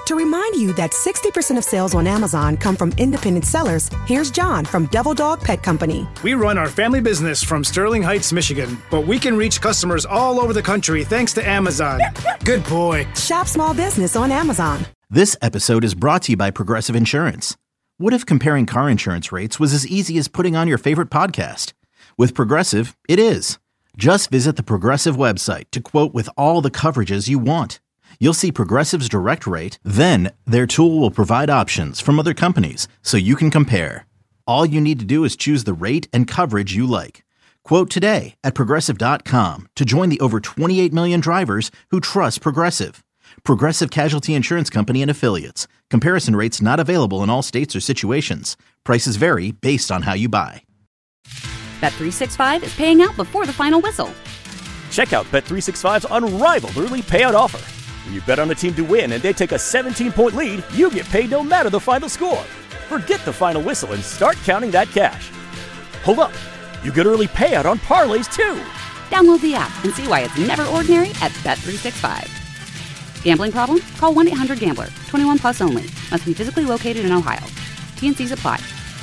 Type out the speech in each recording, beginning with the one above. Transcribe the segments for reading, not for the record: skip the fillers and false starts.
To remind you that 60% of sales on Amazon come from independent sellers, here's John from Devil Dog Pet Company. We run our family business from Sterling Heights, Michigan, but we can reach customers all over the country thanks to Amazon. Good boy. Shop small business on Amazon. This episode is brought to you by Progressive Insurance. What if comparing car insurance rates was as easy as putting on your favorite podcast? With Progressive, it is. Just visit the Progressive website to quote with all the coverages you want. You'll see Progressive's direct rate, then their tool will provide options from other companies so you can compare. All you need to do is choose the rate and coverage you like. Quote today at Progressive.com to join the over 28 million drivers who trust Progressive. Progressive Casualty Insurance Company and Affiliates. Comparison rates not available in all states or situations. Prices vary based on how you buy. Bet365 is paying out before the final whistle. Check out Bet365's unrivaled early payout offer. When you bet on a team to win and they take a 17-point lead, you get paid no matter the final score. Forget the final whistle and start counting that cash. Hold up. You get early payout on parlays, too. Download the app and see why it's never ordinary at Bet365. Gambling problem? Call 1-800-GAMBLER. 21 plus only. Must be physically located in Ohio. T&Cs apply.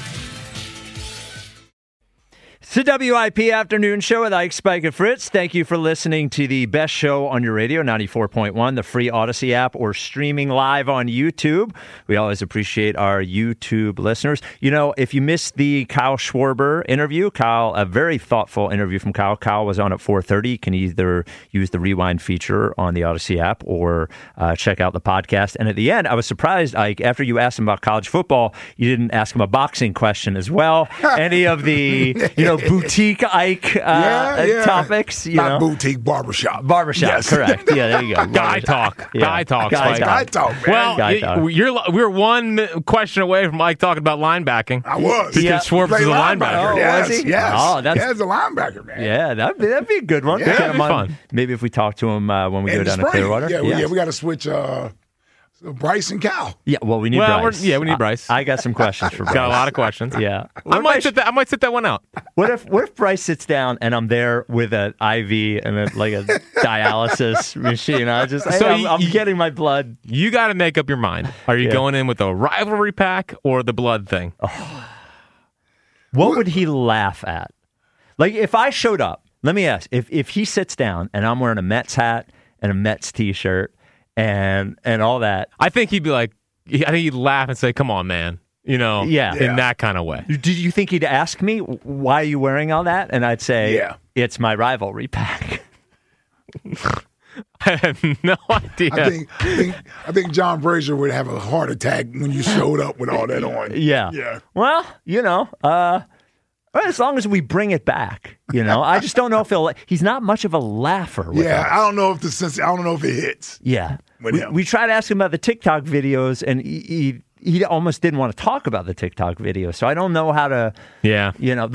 It's the WIP Afternoon Show with Ike, Spike, and Fritz. Thank you for listening to the best show on your radio, 94.1, the free Odyssey app, or streaming live on YouTube. We always appreciate our YouTube listeners. You know, if you missed the Kyle Schwarber interview, a very thoughtful interview from Kyle. Kyle was on at 4:30. You can either use the rewind feature on the Odyssey app or check out the podcast. And at the end, I was surprised, Ike, after you asked him about college football, you didn't ask him a boxing question as well. Any of the, boutique Ike topics. Not boutique, barbershop. Barbershop, yes. Correct. Yeah, there you go. Guy talk. Yeah. Guy talk. Guy talk, man. Well, we're one question away from Mike talking about linebacking. I was. Because Schwarber is a linebacker. Oh, yes, was he? Yes. Oh, he's a linebacker, man. Yeah, that'd be a good one. Yeah, that'd be fun. Maybe if we talk to him when we go down to Clearwater. Yeah, we got to switch Bryce and Cal. Yeah, well, we need Bryce. We need Bryce. I got some questions for Bryce. Got a lot of questions. Yeah. I might sit that one out. What if Bryce sits down and I'm there with an IV and a dialysis machine? I'm getting my blood. You got to make up your mind. Are you going in with the rivalry pack or the blood thing? Oh. What would he laugh at? Like, if I showed up, let me ask, if he sits down and I'm wearing a Mets hat and a Mets t-shirt and all that, I think he'd be like, I think he'd laugh and say, "Come on, man," in that kind of way. Do you think he'd ask me, "Why are you wearing all that?" And I'd say, "It's my rivalry pack." I have no idea. I think John Brazier would have a heart attack when you showed up with all that on. Yeah. Well, as long as we bring it back, I just don't know if he's not much of a laugher. With us. I don't know if I don't know if it hits. Yeah. We tried to ask him about the TikTok videos, and he almost didn't want to talk about the TikTok videos. So I don't know how to. Yeah.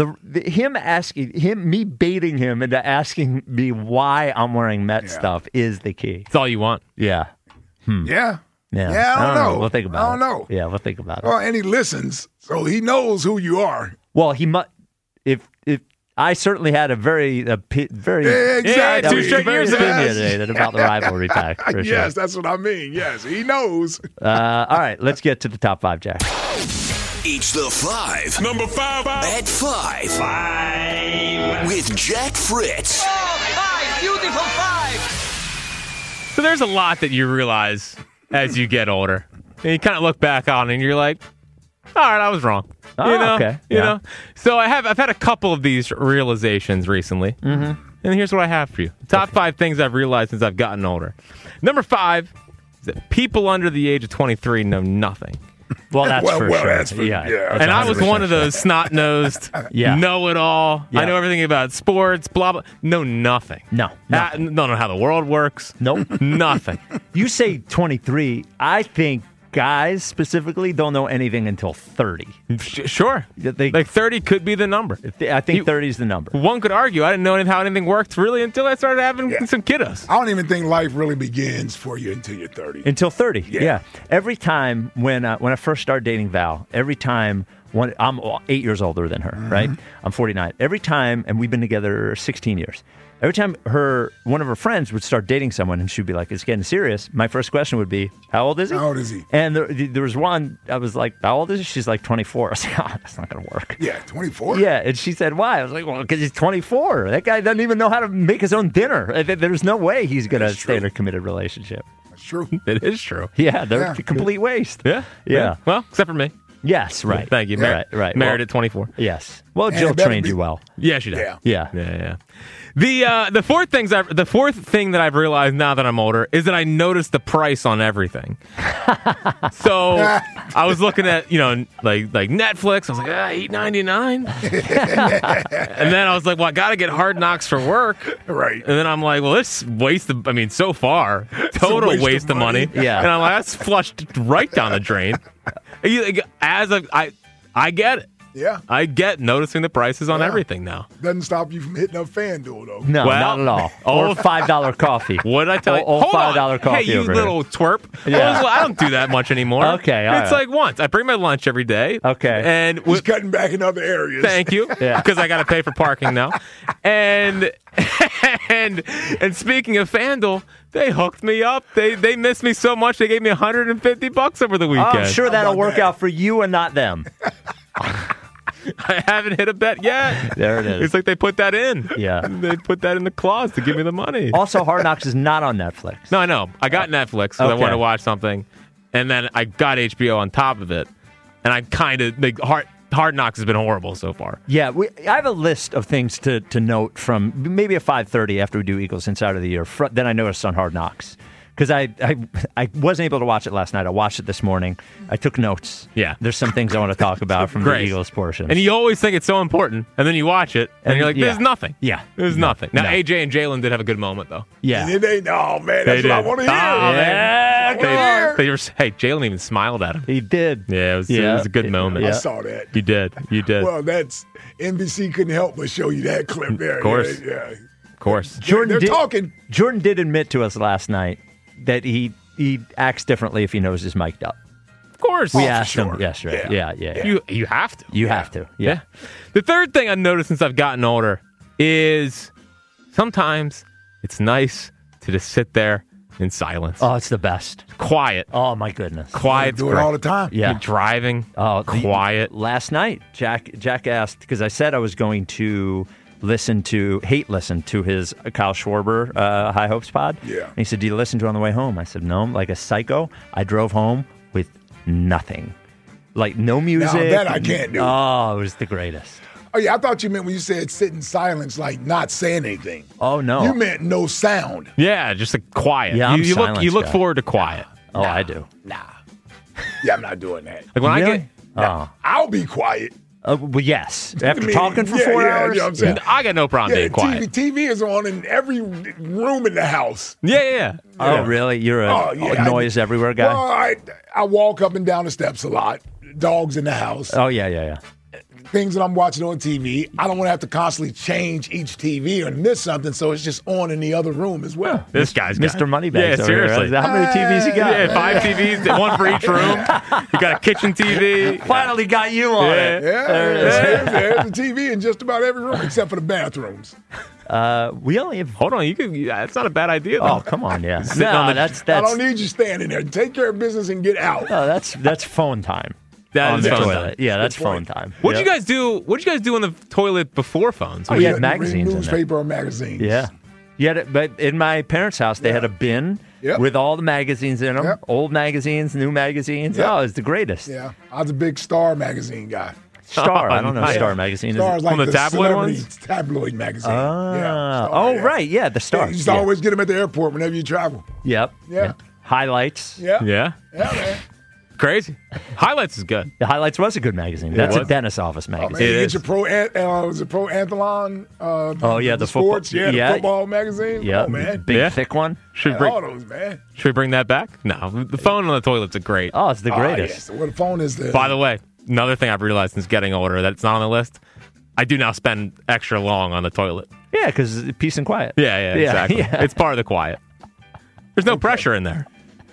Me baiting him into asking me why I'm wearing Met stuff is the key. It's all you want. Yeah. Yeah. Yeah. I don't know. We'll think about it. I don't know. Yeah, we'll think about it. Well, and he listens, so he knows who you are. Well, he must. If I certainly had a very exactly 2 straight years opinionated about the rivalry pack. For sure. Yes, that's what I mean. Yes, he knows. All right, let's get to the top 5, Jack. It's the 5. Number 5. At 5. 5. With Jack Fritz. Oh, 5. Beautiful 5. So there's a lot that you realize as you get older. And you kind of look back on it and you're like, all right, I was wrong. Okay. You know. So I've had a couple of these realizations recently. Mm-hmm. And here's what I have for you. Top 5 things I've realized since I've gotten older. Number 5 is that people under the age of 23 know nothing. Well, that's for sure. That's and I was one of those snot-nosed, know-it-all. Yeah. I know everything about sports, blah, blah. Know nothing. No. Don't know how the world works. Nope. Nothing. You say 23. I think guys specifically don't know anything until 30. Sure. Like 30 could be the number. I think 30 is the number. One could argue I didn't know how anything worked really until I started having some kiddos. I don't even think life really begins for you until you're 30. Until 30, yeah. Every time when I first started dating Val, every time I'm 8 years older than her, right? I'm 49. Every time, and we've been together 16 years. Every time one of her friends would start dating someone and she'd be like, it's getting serious, my first question would be, how old is he? How old is he? And there was one, I was like, how old is he? She's like 24. I was like, oh, that's not going to work. Yeah, 24? Yeah, and she said, why? I was like, well, because he's 24. That guy doesn't even know how to make his own dinner. There's no way he's going to stay in a committed relationship. That's true. It is true. Yeah, they're a complete waste. Yeah. Well, except for me. Yes, right. Thank you. Right. Married at 24. Yes. Well, Jill trained you well. Yeah, she did. Yeah. The fourth thing that I've realized now that I'm older is that I noticed the price on everything. So I was looking at like Netflix. I was like $8.99, and then I was like, well, I got to get Hard Knocks for work, right? And then I'm like, well, this so far total waste of money. Yeah, and I'm like, that's flushed right down the drain. I get it. Yeah. I get noticing the prices on everything now. Doesn't stop you from hitting up FanDuel, though. No, not at all. Or $5 coffee. What did I tell you? Or $5 coffee. Hey, you over little twerp. Yeah. I don't do that much anymore. Okay, all it's right. like once. I bring my lunch every day. Okay. And He's cutting back in other areas. Thank you. Yeah. Because I got to pay for parking now. And speaking of FanDuel, they hooked me up. They missed me so much. They gave me $150 over the weekend. I'm sure that'll work out for you and not them. I haven't hit a bet yet. There it is. It's like they put that in. Yeah. They put that in the clause to give me the money. Also, Hard Knocks is not on Netflix. No, I know. I got Netflix because I wanted to watch something. And then I got HBO on top of it. And I kind of... Hard Knocks has been horrible so far. Yeah, I have a list of things to note from maybe at 5:30 after we do Eagles Insider of the Year. Then I noticed on Hard Knocks. Because I wasn't able to watch it last night. I watched it this morning. I took notes. Yeah. There's some things I want to talk about from the Great. Eagles portion. And you always think it's so important, and then you watch it, and you're like, there's nothing. Yeah. There's nothing. Now, No. AJ and Jalen did have a good moment, though. Yeah. And man, that's what I want to hear. Hey, Jalen even smiled at him. He did. Yeah, it was a good moment. I saw that. You did. Well, that's NBC couldn't help but show you that clip there. Of course. Yeah. Of course. They're talking. Jordan did admit to us last night that he acts differently if he knows he's mic'd up. Of course. We asked him yesterday. Yeah. You have to. You have to. Yeah. The third thing I've noticed since I've gotten older is sometimes it's nice to just sit there in silence. Oh, it's the best. Quiet. Oh, my goodness. Quiet. Do it all the time. Yeah. You're driving. Oh, quiet. Last night, Jack asked, because I said I was going to listen to his Kyle Schwarber High Hopes pod. Yeah. And he said, do you listen to it on the way home? I said, no. Like a psycho, I drove home with nothing. Like no music. Now that I can't do. Oh, it was the greatest. Oh, yeah, I thought you meant when you said sit in silence, like not saying anything. Oh, no. You meant no sound. Yeah, just a quiet. Yeah, I'm you look guy. forward to quiet. Oh, I do. Yeah, I'm not doing that. Like when Really? I'll be quiet. Well, yes. After I mean, talking for 4 hours? You know what I'm saying? I got no problem being quiet. TV is on in every room in the house. Yeah. Oh, really? You're a noise everywhere guy? Well, I walk up and down the steps a lot. Dogs in the house. Oh, yeah. Things that I'm watching on TV. I don't want to have to constantly change each TV or miss something, so it's just on in the other room as well. This guy's got Mr. Moneybags. Yeah, over here. seriously. How many TVs you got? Yeah, 5 TVs, one for each room. You got a kitchen TV. Finally got you on it. Yeah, There it is. there's a TV in just about every room except for the bathrooms. We only have... Hold on, that's not a bad idea, though. Oh, come on, yeah. Sitting on the- that's... I don't need you standing there. Take care of business and get out. Oh, that's phone time. That on is the phone toilet. time. Yeah, that's Good phone point. time. What'd you guys do? What'd you guys do on the toilet before phones? Oh, you had magazines in there. Newspaper or magazines. Yeah. But in my parents' house, they had a bin with all the magazines in them. Yep. Old magazines, new magazines. Yep. Oh, it's the greatest. Yeah. I was a big Star magazine guy. Star. I don't know nice. Star magazine. Star is like the tabloid celebrity ones? tabloid magazine. Ah. Star, Right. Yeah, the Star. You used to always get them at the airport whenever you travel. Yep. Yeah. Highlights. Yeah. Yeah. Yeah, man. Crazy. Highlights is good. The Highlights was a good magazine. That's a was. dentist office Oh, man, magazine. you It get is. your was it Pro Antholon? the sports. football- Yeah, the football magazine. Yeah. Oh, man. Big, Yeah. thick one. Should All those, man. we bring that back? No. The phone on the toilet's a great. Oh, it's the Oh, greatest. yes. Well, the phone is the... By the way, another thing I've realized since getting older that's not on the list, I do now spend extra long on the toilet. Yeah, because peace and quiet. Yeah, exactly. Yeah. It's part of the quiet. There's no pressure in there.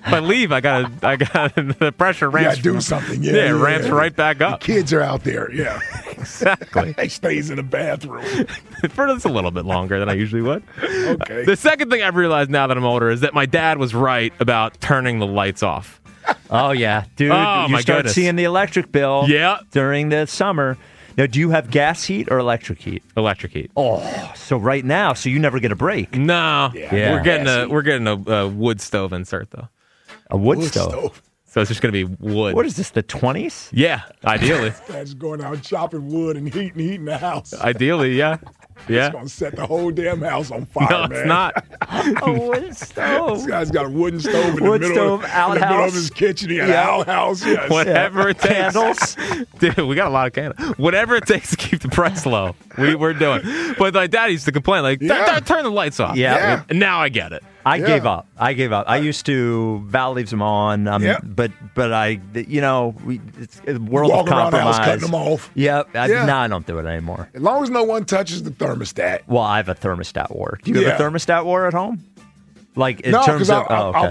If I leave, I got the pressure ramps. Yeah, do something. Yeah, it ramps right back up. The kids are out there. Yeah, exactly. He stays in the bathroom for just a little bit longer than I usually would. Okay. The second thing I've realized now that I'm older is that my dad was right about turning the lights off. Oh yeah, dude! Oh, you my start goodness. seeing the electric bill. Yeah. During the summer. Now, do you have gas heat or electric heat? Electric heat. Oh, so right now, so you never get a break. No, Yeah. we're getting a wood stove insert though. A wood stove. So it's just going to be wood. What is this? The 20s? Yeah, ideally. Dad's going out chopping wood and heating the house. Ideally, yeah. Yeah. It's going to set the whole damn house on fire, No, man. it's not. A wood stove. This guy's got a wooden stove in the Wood middle stove, in the middle of outhouse. his kitchen. He got Yeah. an outhouse. Yes. Whatever it takes. Candles. Dude, we got a lot of candles. Whatever it takes to keep the price low, we're doing. But my dad used to complain, like, Yeah. turn the lights off. Yeah. And now I get it. I gave up. I used to. Val leaves them on. Yep. But I, it's a world Walk of around the compromise. house cutting them off. Yep. Yeah. No, I don't do it anymore. As long as no one touches the thermostat. Well, I have a thermostat war. Do you have Yeah. a thermostat war at home? Like in No, terms because of I've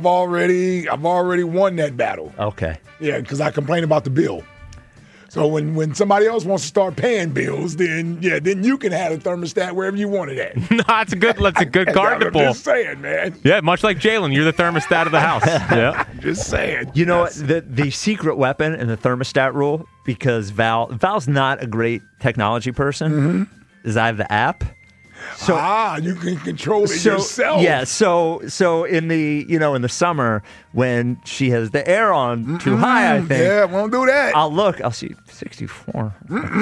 already won that battle. okay. Yeah, because I complain about the bill. So when somebody else wants to start paying bills, then you can have a thermostat wherever you want it at. No, that's a good card to I'm pull. just saying, man. Yeah, much like Jalen, you're the thermostat of the house. Yeah. Just saying. You know what? The secret weapon in the thermostat rule, because Val's not a great technology person, is I have the app. So you can control it yourself. Yeah, so in the in the summer when she has the air on too high, I think. Yeah, won't do that. I'll see 64,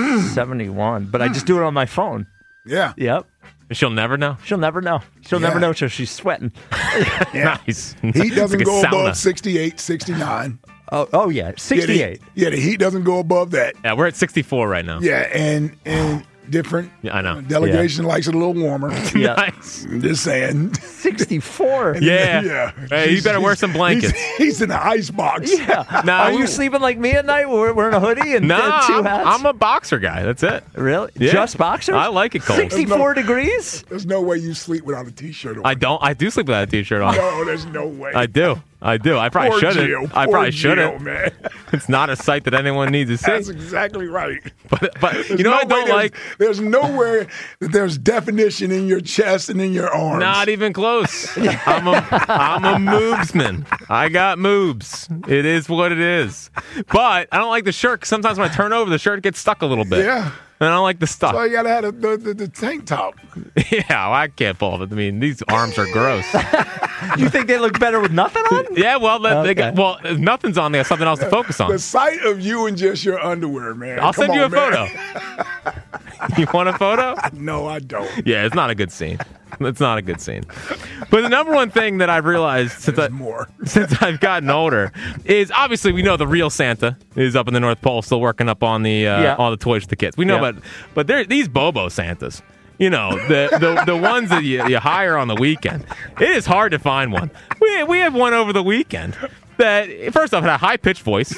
71, but I just do it on my phone. Yeah. Yep. She'll never know. She'll never know. She'll never know till she's sweating. Nice. Heat doesn't It's like go a sauna. above 68, 69. Oh yeah, 68. Yeah, the heat doesn't go above that. Yeah, we're at 64 right now. Yeah, and different. Yeah, I know. Delegation likes it a little warmer. Yeah. Nice. I'm just saying. 64. Yeah. Yeah. Hey, you better wear some blankets. He's in the ice box. Yeah. Nah, Are you sleeping like me at night? We're in a hoodie and Nah, two hats. I'm a boxer guy. That's it. Really? Yeah. Just boxers? I like it cold. 64 degrees? There's no way you sleep without a T-shirt on. I do sleep without a t-shirt on. No, there's no way. I do. I probably Poor shouldn't. Jill. I Poor probably Jill, shouldn't. man. It's not a sight that anyone needs to see. That's exactly right. But There's you know no what I don't way like? There's nowhere that there's definition in your chest and in your arms. Not even close. I'm a moobsman. I got moobs. It is what it is. But I don't like the shirt 'cause sometimes when I turn over, the shirt gets stuck a little bit. Yeah. And I don't like the stuff. So you gotta have the tank top. Yeah, well, I can't pull it. I mean, these arms are gross. You think they look better with nothing on? Yeah, well, Okay. if nothing's on, they have something else to focus on. The sight of you in just your underwear, man. I'll Come send you a on, man. photo. You want a photo? No, I don't. Yeah, it's not a good scene. It's not a good scene. But the number one thing that I've realized since I've gotten older is obviously we know the real Santa is up in the North Pole, still working up on the all the toys for the kids. We know, but they're these Bobo Santas. You know, the ones that you hire on the weekend. It is hard to find one. We have one over the weekend that, first off, had a high-pitched voice.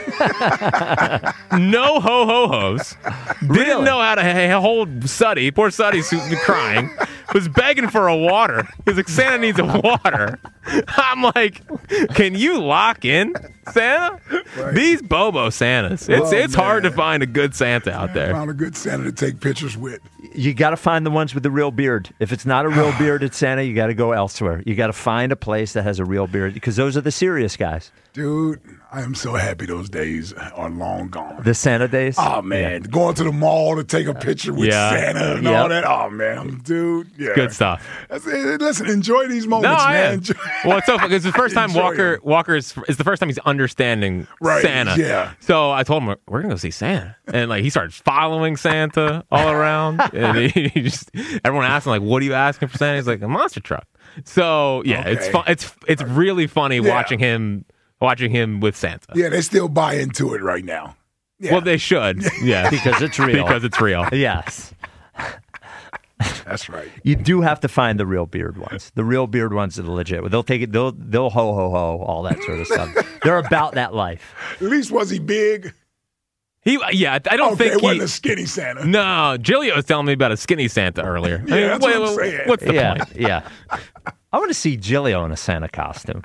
No ho-ho-hos. Didn't know how to hold Suddy. Poor Suddy's crying. Was begging for a water. He's like, Santa needs a water. I'm like, can you lock in Santa? Right. These Bobo Santas. It's hard to find a good Santa out there. Found a good Santa to take pictures with. You got to find the ones with the real beard. If it's not a real bearded Santa, you got to go elsewhere. You got to find a place that has a real beard because those are the serious guys. Dude, I am so happy those days are long gone. The Santa days? Oh, man. Going to the mall to take a picture with Santa and all that. Oh, man. Dude, yeah. Good stuff. Listen, enjoy these moments, man. Well, it's so funny. It's the first time Enjoy Walker is the first time he's understanding Santa. Yeah. So I told him, we're going to go see Santa. And like he started following Santa all around. And he just, everyone asked him, like, what are you asking for Santa? He's like, a monster truck. So, yeah, Okay. it's fun. It's really funny watching him with Santa. Yeah, they still buy into it right now. Yeah. Well, they should. Yeah. Because it's real. Because it's real. Yes. That's right. You do have to find the real beard ones. The real beard ones are the legit. They'll take it. They'll ho ho ho, all that sort of stuff. They're about that life. At least was he big? I don't think it wasn't a skinny Santa. No, Gilio was telling me about a skinny Santa earlier. Yeah, that's what I'm saying. What's the point? Yeah. I want to see Gilio in a Santa costume.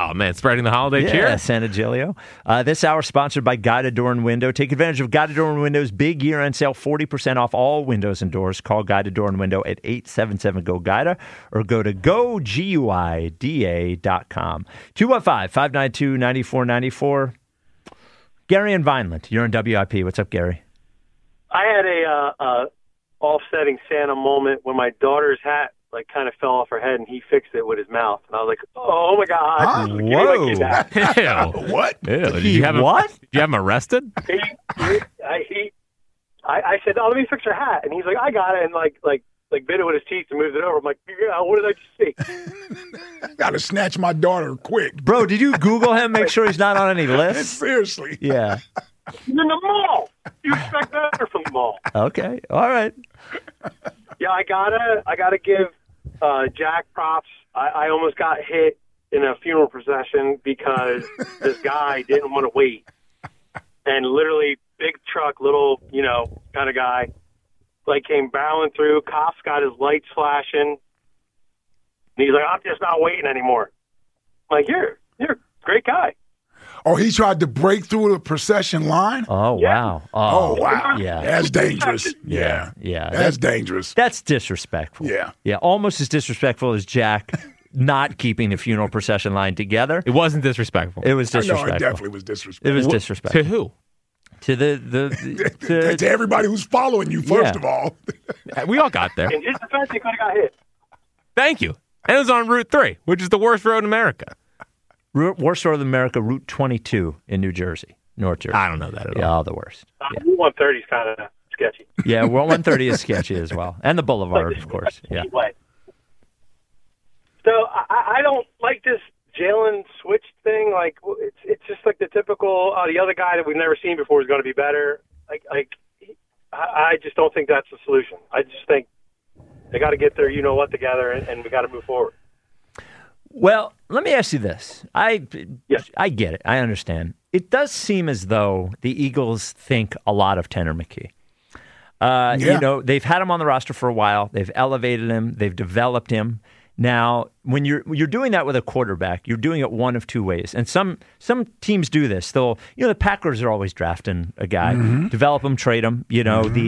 Oh, man, spreading the holiday cheer. Yeah, Santa Gilio. This hour sponsored by Guided Door and Window. Take advantage of Guided Door and Window's big year-end sale, 40% off all windows and doors. Call Guided Door and Window at 877-GO-GUIDA or go to GoGuida.com. 215-592-9494. Gary in Vineland, you're on WIP. What's up, Gary? I had a offsetting Santa moment when my daughter's hat kind of fell off her head, and he fixed it with his mouth. And I was like, "Oh my god!" Huh? Whoa! Ew. What? Ew. Did you have him arrested? I said, "Oh, let me fix your hat," and he's like, "I got it," and like bit it with his teeth and moved it over. I'm like, yeah, "What did I just see?" Got to snatch my daughter quick, bro. Did you Google him? Make sure he's not on any lists. Seriously. Yeah. He's in the mall. You expect better from the mall. Okay. All right. Yeah, I gotta give Jack props. I almost got hit in a funeral procession because this guy didn't want to wait. And literally, big truck, little, kind of guy, came barreling through. Cops got his lights flashing. And he's like, "I'm just not waiting anymore." I'm like, you're a great guy. Oh, he tried to break through the procession line? Oh, wow. Oh, wow. Yeah. That's dangerous. Yeah. That's dangerous. That's disrespectful. Yeah. Yeah, almost as disrespectful as Jack not keeping the funeral procession line together. It wasn't disrespectful. It was disrespectful. No, it definitely was disrespectful. It was disrespectful. To who? To to everybody who's following you, first of all. We all got there. In his defense, he could have got hit. Thank you. And it was on Route 3, which is the worst road in America. Worst road in America, Route 22 in New Jersey, North Jersey. I don't know that at all. Yeah, the worst. Route 130 is kind of sketchy. Yeah, Route 130 is sketchy as well. And the Boulevard, of course. Yeah. So I don't like this Jalen switch thing. It's just like the typical, the other guy that we've never seen before is going to be better. I just don't think that's the solution. I just think they got to get their together, and we got to move forward. Well, let me ask you this. I get it. I understand. It does seem as though the Eagles think a lot of Tanner McKee. They've had him on the roster for a while. They've elevated him. They've developed him. Now, when you're doing that with a quarterback, you're doing it one of two ways. And some teams do this. They'll, the Packers are always drafting a guy, develop him, trade him. The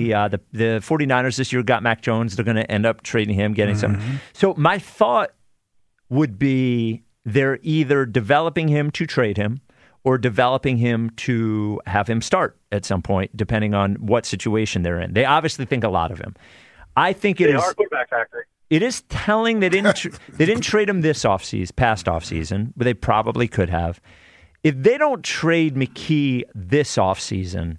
49ers this year got Mac Jones. They're going to end up trading him, getting some. So my thought would be they're either developing him to trade him or developing him to have him start at some point, depending on what situation they're in. They obviously think a lot of him. I think they are a quarterback factory. It is telling they didn't trade him this past offseason, but they probably could have. If they don't trade McKee this offseason,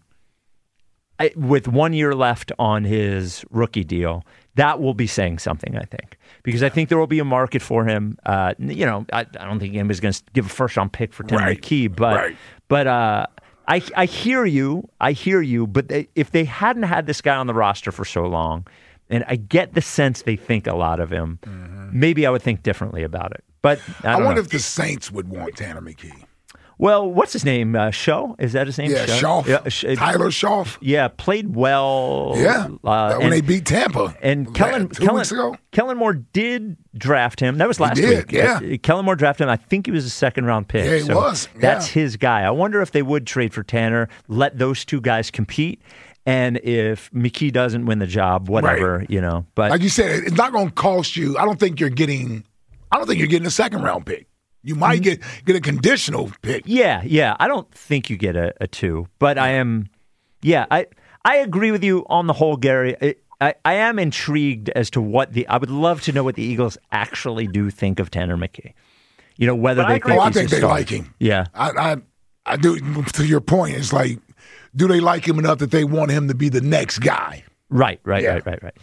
with 1 year left on his rookie deal, that will be saying something, I think. Because I think there will be a market for him. I don't think anybody's going to give a first-round pick for Tanner McKee, but I hear you. But if they hadn't had this guy on the roster for so long, and I get the sense they think a lot of him, maybe I would think differently about it. But I wonder if the Saints would want Tanner McKee. Well, what's his name? Shaw? Is that his name? Yeah, Shaw. Tyler Shaw. Yeah, played well. Yeah, when they beat Tampa. And two weeks ago. Kellen Moore did draft him. That was last week. Yeah. Kellen Moore drafted him. I think he was a second-round pick. Yeah, he was. Yeah. That's his guy. I wonder if they would trade for Tanner, let those two guys compete. And if McKee doesn't win the job, whatever, But like you said, it's not going to cost you. I don't think you're getting a second-round pick. You might get a conditional pick. Yeah. I don't think you get a two, but I am. Yeah, I agree with you on the whole, Gary. I am intrigued as to I would love to know what the Eagles actually do think of Tanner McKee. Whether they think I think they like him. Yeah, I do. To your point, it's like, do they like him enough that they want him to be the next guy? Right. And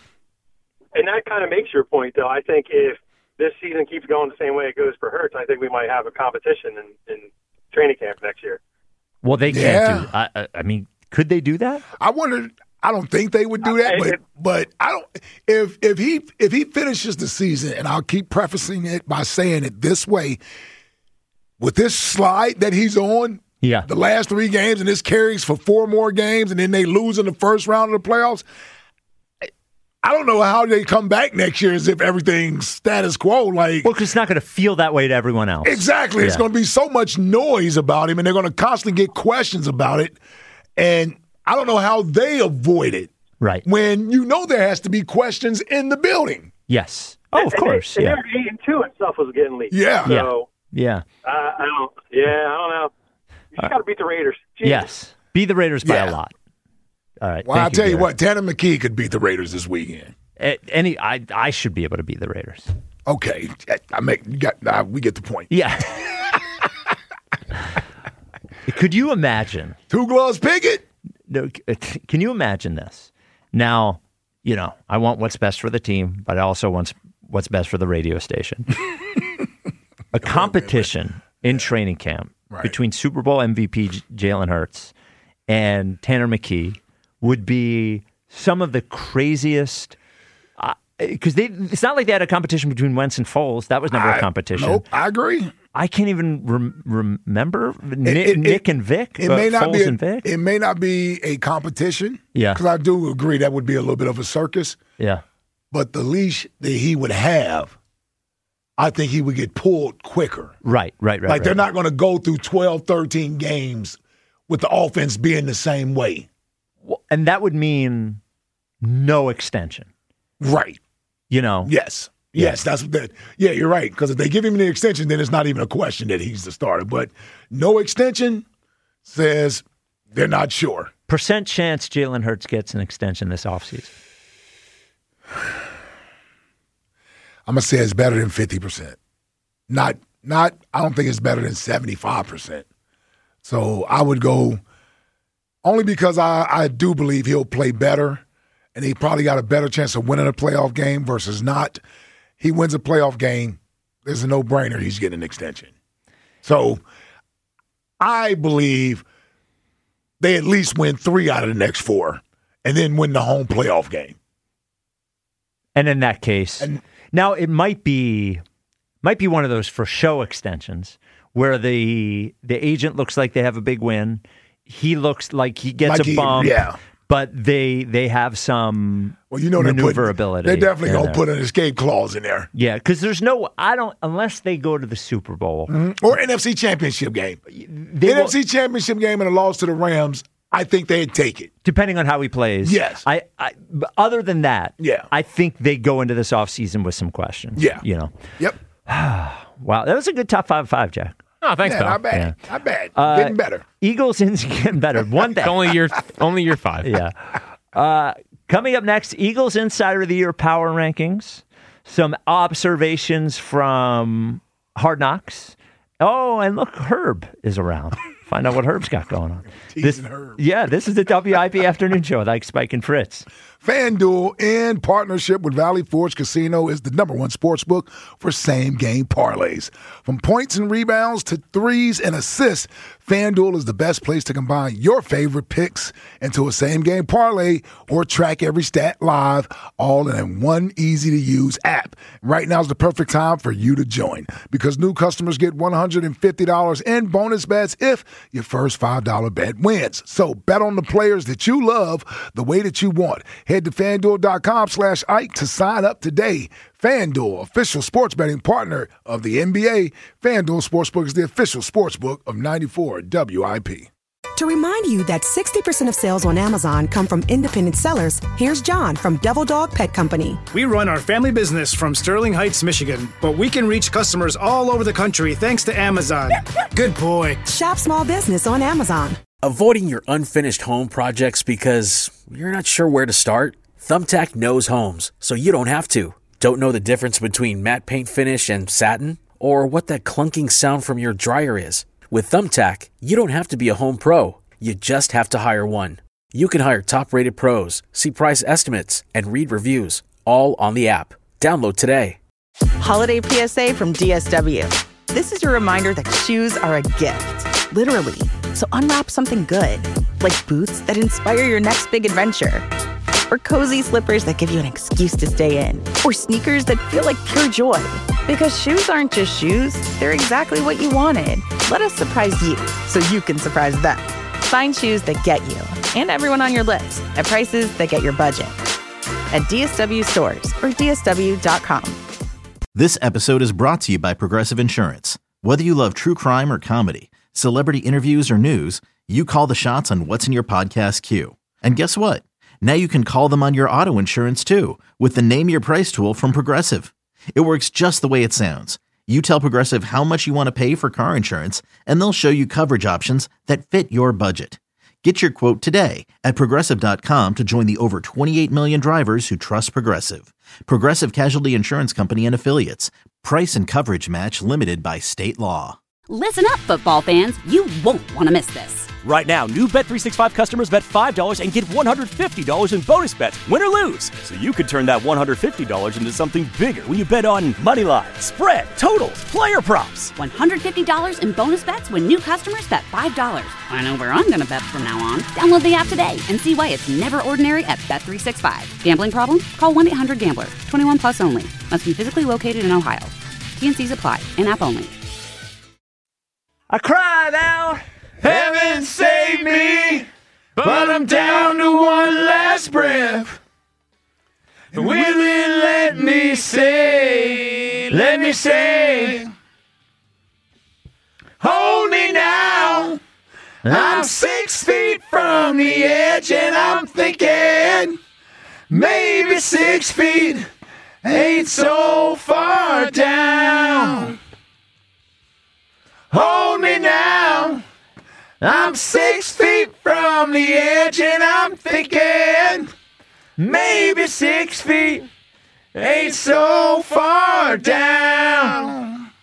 that kind of makes your point, though. I think if this season keeps going the same way it goes for Hurts, I think we might have a competition in training camp next year. Well, they can't do. I mean, could they do that? I wonder. I don't think they would do that, but I don't. If he finishes the season, and I'll keep prefacing it by saying it this way, with this slide that he's on, the last 3 games, and this carries for 4 more games, and then they lose in the first round of the playoffs. I don't know how they come back next year as if everything's status quo. Like, well, because it's not going to feel that way to everyone else. Exactly. Yeah. It's going to be so much noise about him, and they're going to constantly get questions about it. And I don't know how they avoid it. Right. When you know there has to be questions in the building. Yes. Oh, of course. They were 8-2 and stuff was getting leaked. Yeah. So, yeah. I don't know. You just got to beat the Raiders. Jesus. Yes. Beat the Raiders by a lot. All right. Well, I'll tell you what, Tanner McKee could beat the Raiders this weekend. I should be able to beat the Raiders. Okay. We get the point. Yeah. Could you imagine? Two Gloves Pickett? No. Can you imagine this? Now, I want what's best for the team, but I also want what's best for the radio station. A competition in training camp between Super Bowl MVP Jalen Hurts and Tanner McKee would be some of the craziest. Because it's not like they had a competition between Wentz and Foles. That was never a competition. Nope, I agree. I can't even remember Nick and Vic. Foles and Vic. It may not be a competition. Yeah, because I do agree that would be a little bit of a circus. Yeah, but the leash that he would have, I think he would get pulled quicker. Right. Like they're not going to go through 12, 13 games with the offense being the same way. Well, and that would mean no extension. Right. Yes. Yes, that's what that. Yeah, you're right. Because if they give him the extension, then it's not even a question that he's the starter. But no extension says they're not sure. Percent chance Jalen Hurts gets an extension this offseason? I'm gonna say it's better than 50%. Not. I don't think it's better than 75%. So I would go only because I do believe he'll play better. And he probably got a better chance of winning a playoff game versus not. He wins a playoff game, there's a no-brainer he's getting an extension. So I believe they at least win 3 out of the next 4 and then win the home playoff game. And in that case, now it might be one of those for show extensions where the agent looks like they have a big win. He looks like he gets a bump. Yeah. But they have some maneuverability. They're definitely going to put an escape clause in there. Yeah, because unless they go to the Super Bowl. Mm-hmm. Or NFC Championship game. NFC Championship game and a loss to the Rams, I think they'd take it. Depending on how he plays. Yes. But other than that, yeah. I think they go into this offseason with some questions. Yeah. Yep. Wow, that was a good top 5, Jack. Oh, thanks, pal. Not bad. Yeah. Not bad. Getting better. Eagles getting better. One day. only year 5. Yeah. Coming up next, Eagles Insider of the Year power rankings. Some observations from Hard Knocks. Oh, and look, Herb is around. Find out what Herb's got going on. Herb. Yeah, this is the WIP Afternoon Show with Ike, Spike, and Fritz. FanDuel, in partnership with Valley Forge Casino, is the #1 sportsbook for same-game parlays. From points and rebounds to threes and assists, FanDuel is the best place to combine your favorite picks into a same-game parlay or track every stat live, all in one easy-to-use app. Right now is the perfect time for you to join because new customers get $150 in bonus bets if your first $5 bet wins. So bet on the players that you love the way that you want. Head to FanDuel.com/Ike to sign up today. FanDuel, official sports betting partner of the NBA. FanDuel Sportsbook is the official sportsbook of 94 WIP. To remind you that 60% of sales on Amazon come from independent sellers, here's John from Devil Dog Pet Company. We run our family business from Sterling Heights, Michigan, but we can reach customers all over the country thanks to Amazon. Good boy. Shop small business on Amazon. Avoiding your unfinished home projects because you're not sure where to start? Thumbtack knows homes, so you don't have to. Don't know the difference between matte paint finish and satin? Or what that clunking sound from your dryer is? With Thumbtack, you don't have to be a home pro. You just have to hire one. You can hire top-rated pros, see price estimates, and read reviews, all on the app. Download today. Holiday PSA from DSW. This is your reminder that shoes are a gift, literally. So unwrap something good, like boots that inspire your next big adventure, or cozy slippers that give you an excuse to stay in, or sneakers that feel like pure joy. Because shoes aren't just shoes, they're exactly what you wanted. Let us surprise you so you can surprise them. Find shoes that get you and everyone on your list at prices that get your budget. at DSW stores or DSW.com. This episode is brought to you by Progressive Insurance. Whether you love true crime or comedy, celebrity interviews or news, you call the shots on what's in your podcast queue. And guess what? Now you can call them on your auto insurance too with the Name Your Price tool from Progressive. It works just the way it sounds. You tell Progressive how much you want to pay for car insurance, and they'll show you coverage options that fit your budget. Get your quote today at Progressive.com to join the over 28 million drivers who trust Progressive. Progressive Casualty Insurance Company and Affiliates. Price and coverage match limited by state law. Listen up, football fans. You won't want to miss this. Right now, new Bet365 customers bet $5 and get $150 in bonus bets, win or lose. So you could turn that $150 into something bigger when you bet on money line, spread, totals, player props. $150 in bonus bets when new customers bet $5. I know where I'm going to bet from now on. Download the app today and see why it's never ordinary at Bet365. Gambling problem? Call 1-800-GAMBLER. 21 plus only. Must be physically located in Ohio. T&Cs apply. In-app only. I cried out, Heaven save me, but I'm down to one last breath. Will it let me say, hold me now. I'm 6 feet from the edge and I'm thinking maybe 6 feet ain't so far down. Hold me now. I'm 6 feet from the edge and I'm thinking maybe 6 feet ain't so far down.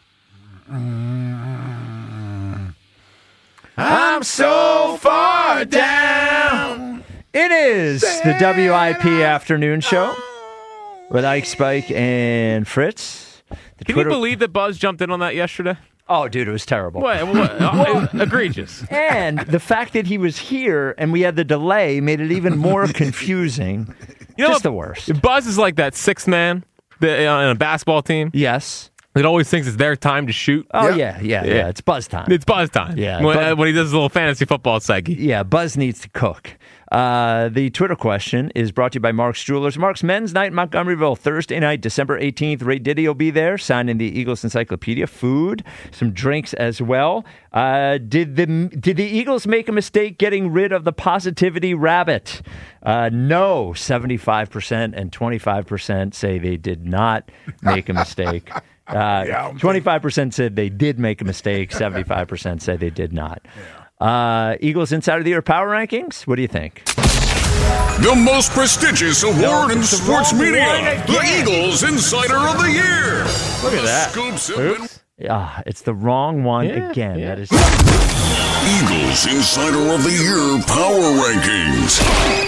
I'm so far down. It is the WIP Afternoon Show with Ike, Spike, and Fritz. Can you believe that Buzz jumped in on that yesterday? Oh, dude, it was terrible. What? Egregious. And the fact that he was here and we had the delay made it even more confusing. Just the worst. Buzz is like that sixth man in a basketball team. Yes. It always thinks it's their time to shoot. Oh, yeah. It's Buzz time. It's Buzz time. Yeah. When he does his little fantasy football psyche. Yeah, Buzz needs to cook. The Twitter question is brought to you by Mark's Jewelers. Mark's Men's Night in Montgomeryville, Thursday night, December 18th. Ray Diddy will be there, signing the Eagles Encyclopedia. Food, some drinks as well. Did the Eagles make a mistake getting rid of the positivity rabbit? No, 75% and 25% say they did not make a mistake. 25% said they did make a mistake. 75% say they did not. Eagles Insider of the Year Power Rankings. What do you think? The most prestigious award in sports media, the Eagles Insider of the Year. Look at that. Scoops it's the wrong one again. That is Eagles Insider of the Year Power Rankings.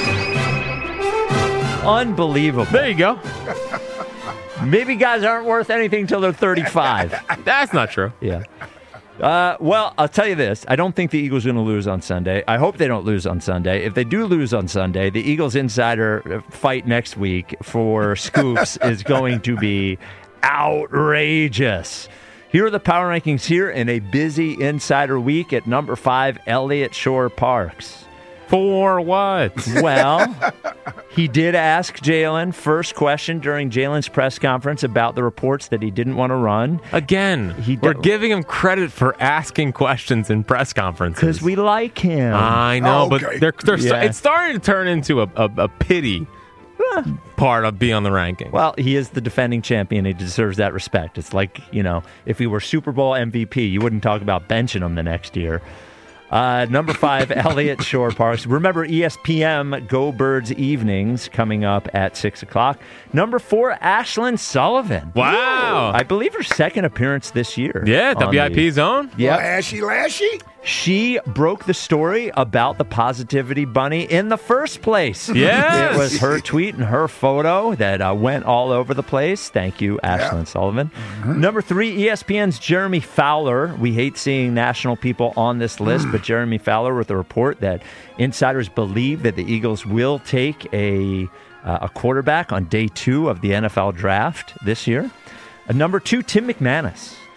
Unbelievable. There you go. Maybe guys aren't worth anything till they're 35. That's not true. Yeah. Well, I'll tell you this. I don't think the Eagles are going to lose on Sunday. I hope they don't lose on Sunday. If they do lose on Sunday, the Eagles Insider fight next week for Scoops is going to be outrageous. Here are the power rankings here in a busy Insider week at number 5, Elliott Shore-Parks. For what? Well, he did ask Jalen first question during Jalen's press conference about the reports that he didn't want to run. Again, we're giving him credit for asking questions in press conferences. Because we like him. I know, but it's starting to turn into a pity part of being on the ranking. Well, he is the defending champion. He deserves that respect. It's like, if he were Super Bowl MVP, you wouldn't talk about benching him the next year. Number 5, Elliott Shore-Parks. Remember ESPN Go Birds Evenings coming up at 6 o'clock. Number 4, Ashlyn Sullivan. Wow. I believe her second appearance this year. Yeah, WIP Zone. Yeah. Lashy. She broke the story about the Positivity Bunny in the first place. Yes. It was her tweet and her photo that went all over the place. Thank you, Ashlyn Sullivan. Mm-hmm. Number 3, ESPN's Jeremy Fowler. We hate seeing national people on this list, but Jeremy Fowler with a report that insiders believe that the Eagles will take a quarterback on day 2 of the NFL draft this year. Number 2, Tim McManus.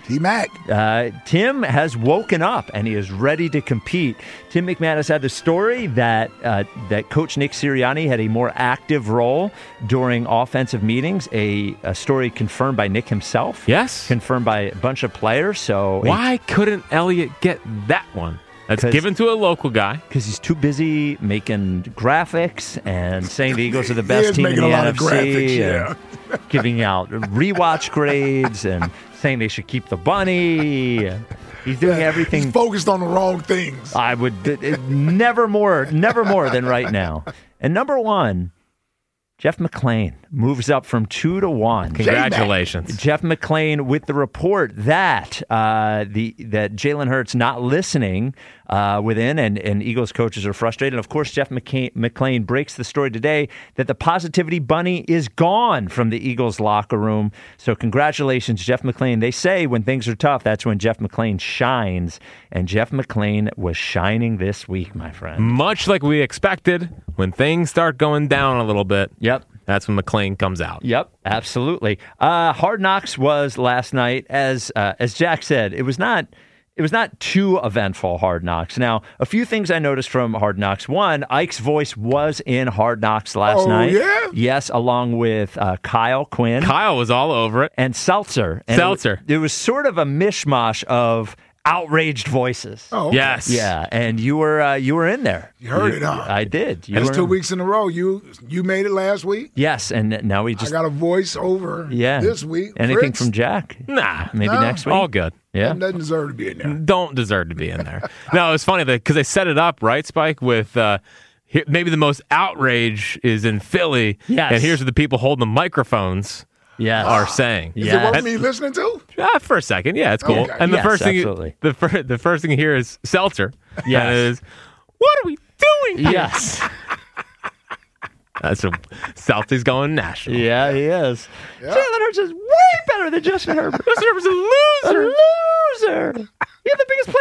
T-Mac. Tim has woken up and he is ready to compete. Tim McManus had the story that Coach Nick Sirianni had a more active role during offensive meetings, a story confirmed by Nick himself. Yes. Confirmed by a bunch of players. So why couldn't Elliott get that one? That's given to a local guy. Because he's too busy making graphics and saying the Eagles are the best team in the NFC. And giving out rewatch grades and saying they should keep the bunny. He's doing everything. He's focused on the wrong things. I would never more than right now. And number one, Jeff McLean moves up from 2 to 1. Congratulations. Jeff McLean with the report that that Jalen Hurts not listening within, and Eagles coaches are frustrated. And of course, Jeff McLean breaks the story today that the positivity bunny is gone from the Eagles locker room. So congratulations, Jeff McLean. They say when things are tough, that's when Jeff McLean shines. And Jeff McLean was shining this week, my friend. Much like we expected, when things start going down a little bit. Yep. That's when McLean comes out. Yep, absolutely. Hard Knocks was last night, as Jack said. It was not too eventful, Hard Knocks. Now, a few things I noticed from Hard Knocks. One, Ike's voice was in Hard Knocks last night. Yeah? Yes, along with Kyle Quinn. Kyle was all over it. And Seltzer. And it was sort of a mishmash of outraged voices. Oh, okay. Yes. Yeah, and you were in there. You heard it, huh? I did. That's 2 weeks in a row. You made it last week? Yes, and now we just... I got a voice over this week. Anything Fritz? from Jack? Nah. Maybe next week? All good. Yeah. That doesn't deserve to be in there. Don't deserve to be in there. No, it was funny because they set it up, right, Spike, with... maybe the most outrage is in Philly. Yes. And here's what the people holding the microphones are saying. Is it worth me listening to? For a second, yeah, it's cool. Okay. And the Yes, first thing, absolutely. the first thing you hear is Seltzer. Yes. And it is, what are we doing here? Yes. That's Seltzer's going national. Yeah, he is. Yeah. Jalen Hurts is way better than Justin Herbert. Justin Herbert's a loser. He had the biggest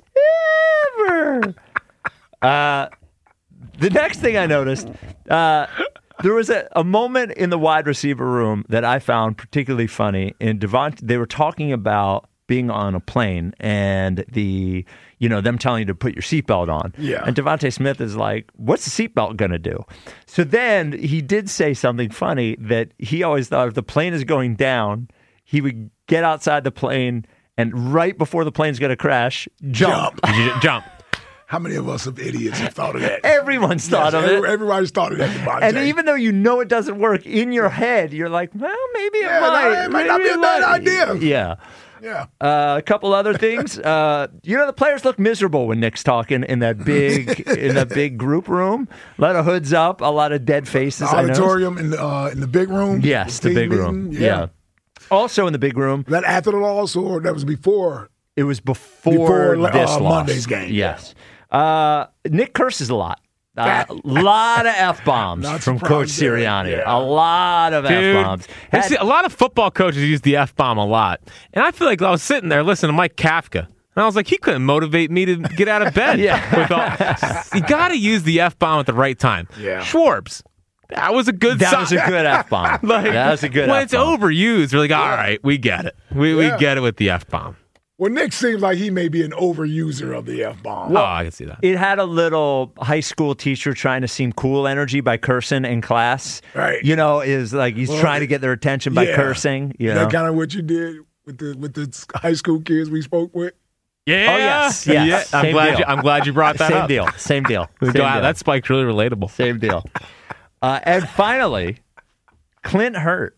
playoff loss ever. The next thing I noticed, there was a moment in the wide receiver room that I found particularly funny. And they were talking about being on a plane and them telling you to put your seatbelt on. Yeah. And Devontae Smith is like, what's the seatbelt going to do? So then he did say something funny that he always thought if the plane is going down, he would get outside the plane and right before the plane's going to crash, jump. Jump. How many of us idiots have thought of that? Everyone's thought of it. Everybody's thought of that, Devontae. And even though you know it doesn't work, in your head, you're like, well, maybe it might. It might not be a bad idea. Yeah. Yeah. A couple other things. The players look miserable when Nick's talking in that big group room. A lot of hoods up, a lot of dead faces. The auditorium in the big room. Yes, the big room. Yeah. Also in the big room. That after the loss, or that was before? It was before this loss. Monday's game. Yes. Nick curses a lot. A lot of F-bombs from Coach Sirianni. Yeah. A lot of F-bombs. A lot of football coaches use the F-bomb a lot. And I feel like I was sitting there listening to Mike Kafka. And I was like, he couldn't motivate me to get out of bed. You got to use the F-bomb at the right time. Yeah. Schwartz. That was a good That was a good F-bomb. That was a good when F-bomb. When it's overused, we're like, all right, we get it. We get it with the F-bomb. Well, Nick seems like he may be an overuser of the F-bomb. Well, I can see that. It had a little high school teacher trying to seem cool energy by cursing in class. Right. Is like he's trying to get their attention by cursing. Is that kind of what you did with the high school kids we spoke with? Yeah. Oh, yes. Yeah. I'm glad you brought that up. Same deal. That spike's really relatable. Same deal. And finally, Clint Hurt.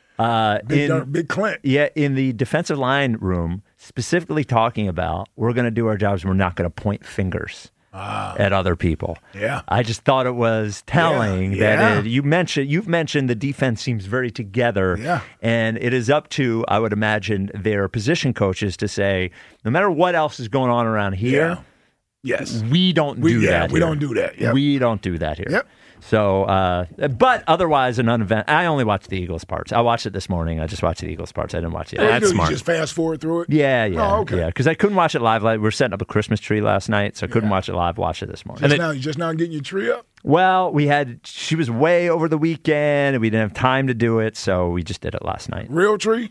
Big Clint. Yeah, in the defensive line room, specifically talking about we're going to do our jobs and we're not going to point fingers at other people. Yeah. I just thought it was telling that you've mentioned the defense seems very together. Yeah. And it is up to, I would imagine, their position coaches to say, no matter what else is going on around here, yes, we don't do that. We don't do that. Yep. We don't do that here. Yep. So, but otherwise, an unevent. I only watched the Eagles parts. I watched it this morning. I just watched the Eagles parts. I didn't watch the other. That's smart. You just fast forward through it? Yeah. Oh, okay. Yeah, because I couldn't watch it live. We were setting up a Christmas tree last night, so I couldn't watch it live. Watch it this morning. Just now getting your tree up? Well, she was way over the weekend, and we didn't have time to do it, so we just did it last night. Real tree?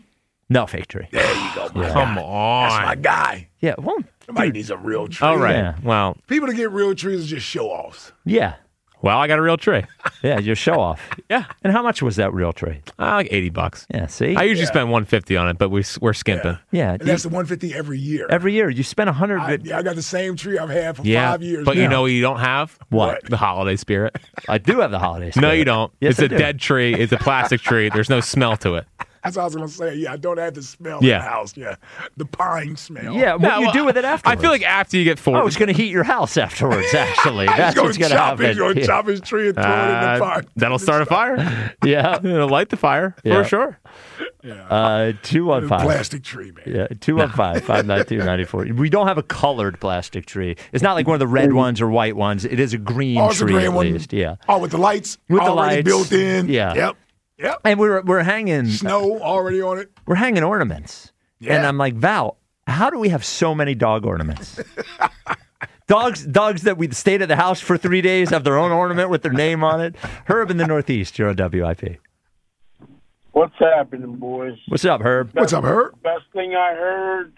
No, fake tree. There you go. Come on. That's my guy. Yeah, well, Somebody needs a real tree. All right. Yeah. Well, People that get real trees are just show-offs. yeah. well, I got a real tree. Yeah, your show off. Yeah. And how much was that real tree? Like $80. Yeah, see? I usually spend $150 on it, but we're skimping. Yeah. And that's the $150 every year. Every year. You spend $100. I got the same tree I've had for Yeah, 5 years but now. you know what you don't have? What? The holiday spirit. I do have the holiday spirit. No, you don't. Yes, It's I a do. dead tree. It's a plastic tree. There's no smell to it. That's what I was going to say. Yeah, I don't have the smell in Yeah. the house. Yeah, the pine smell. Yeah, what do you do with it afterwards? I feel like after you get 40. Oh, it's going to heat your house afterwards, actually. That's He's what's going to happen. He's going to Yeah. chop his tree and throw it in the fire. That'll start a fire. Yeah. It'll light the fire, Yeah. for sure. 215. Plastic tree, man. Yeah, 215-592-94. We don't have a colored plastic tree. It's not like one of the red ones or white ones. It is a green Oh, it's a tree green at one. least. Yeah. Oh, with the lights With the already lights. built in. Yeah. Yep. And we're hanging Snow already on it. We're hanging ornaments. Yeah. And I'm like, Val, how do we have so many dog ornaments? Dogs that we stayed at the house for 3 days have their own ornament with their name on it. Herb in the Northeast, you're on WIP. What's happening, boys? What's up, Herb? What's up, Herb? Best thing I heard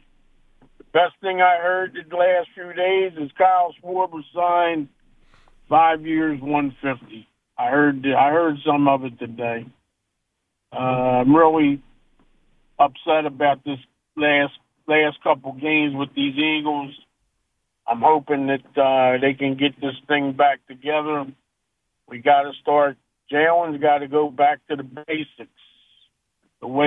the last few days is Kyle Schwarber signed 5 years, $150. I heard some of it today. I'm really upset about this last couple games with these Eagles. I'm hoping that they can get this thing back together. We got to start. Jalen's got to go back to the basics. The way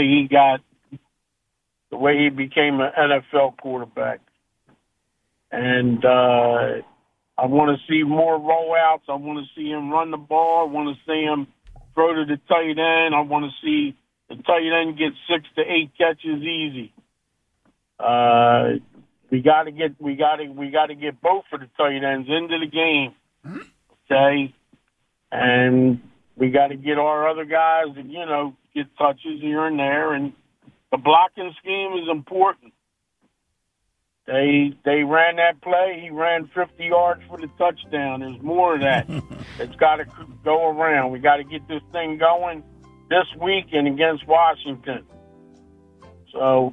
he became an NFL quarterback, and I want to see more rollouts. I want to see him run the ball. I want to see him throw to the tight end. I want to see the tight end get 6 to 8 catches easy. We got to get both of the tight ends into the game, okay? And we got to get our other guys to get touches here and there. And the blocking scheme is important. They ran that play. He ran 50 yards for the touchdown. There's more of that. It's got to go around. We got to get this thing going this weekend against Washington. So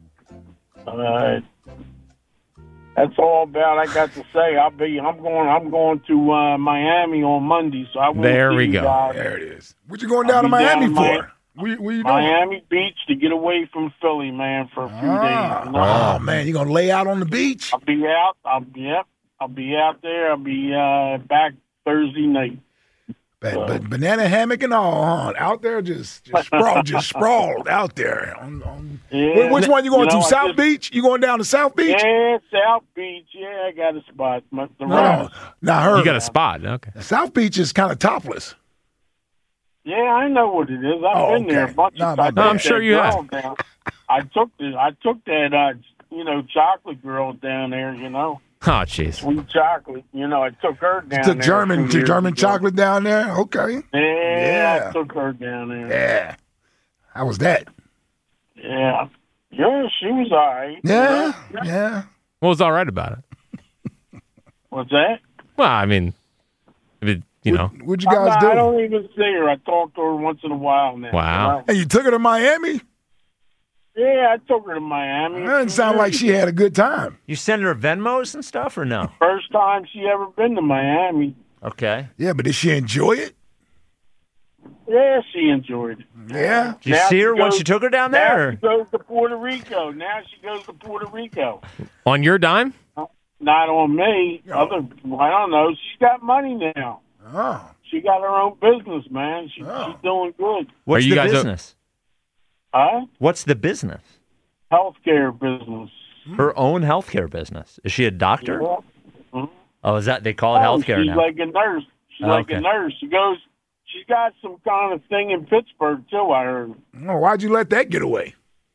that's all about I got to say. I'm going to Miami on Monday. So I won't There see we you go. guys. There it is. What you going down to Miami for? What you doing? Miami Beach to get away from Philly, man, for a few days. Oh, man, you going to lay out on the beach? I'll be out. I'll be out there. I'll be back Thursday night. But banana hammock and all, huh? Out there, just sprawled out there. Yeah, Which one you going to? I South just- Beach? You going down to South Beach? Yeah, South Beach. Yeah, I got a spot. No. Now, Herb, You got a spot. Okay. South Beach is kind of topless. Yeah, I know what it is. I've been there a bunch of times. I'm sure you have. I took that chocolate girl down there. Oh, jeez. Sweet chocolate. I took her down The there. German 2 years ago. chocolate down there? Okay. Yeah, I took her down there. Yeah. How was that? Yeah. Yeah, she was all right. Yeah. What was all right about it? What's that? Well, I mean, What'd you I guys do? don't even see her. I talk to her once in a while now. Wow. And you took her to Miami? Yeah, I took her to Miami. That doesn't sound like she had a good time. You send her Venmos and stuff or no? First time she ever been to Miami. Okay. Yeah, but did she enjoy it? Yeah, she enjoyed it. Yeah. Did you see her once you took her down there? Now she goes to Puerto Rico. On your dime? Not on me. I don't know. She's got money now. Oh. She got her own business, man. She's doing good. What's you the guys business? Huh? What's the business? Healthcare business. Her own healthcare business. Is she a doctor? Yeah. Mhm. Oh, is that they call it healthcare she's now? like a nurse. She's like a nurse. She's got some kind of thing in Pittsburgh too, I heard. Oh, why'd you let that get away?